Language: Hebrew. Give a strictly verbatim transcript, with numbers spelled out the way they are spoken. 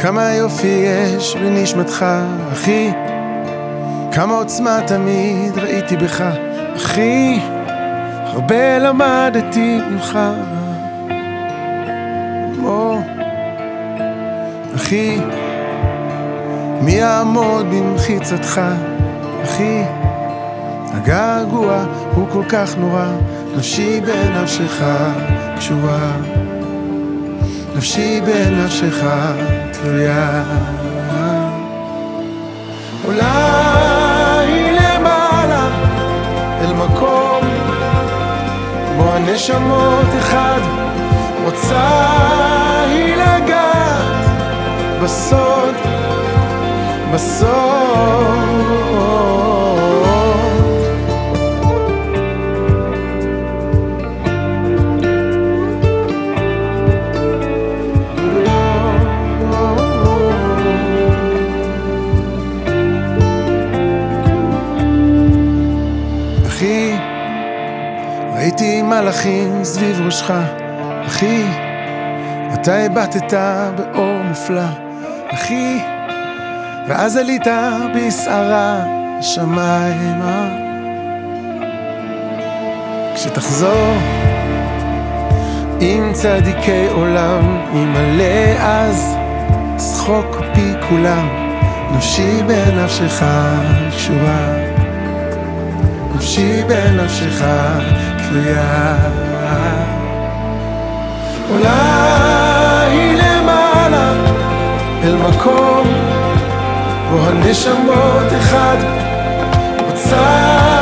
כמה יופי יש בנשמתך, אחי, כמה עוצמה תמיד ראיתי בך, אחי, הרבה למדתי ממך. או, אחי, מי יעמוד במחיצתך, אחי, הגעגוע הוא כל כך נורא, נפשי בנפשך קשורה, נפשי בנפשך תלויה. אולי למעלה אל מקום בו הנשמות אחד, רוצה היא לגעת בסוד, בסוד. אחי, ראיתי מלאכים סביב ראשך, אחי, אתה הבטת באור מופלא, אחי, ואז עלית בסערה השמיימה. כשתחזור עם צדיקי עולם, ימלא אז שחוק פי כולם, נפשי בנפשך קשורה, נפשי בנפשך תלויה. אולי למעלה אל מקום בו הנשמות אחד, רוצה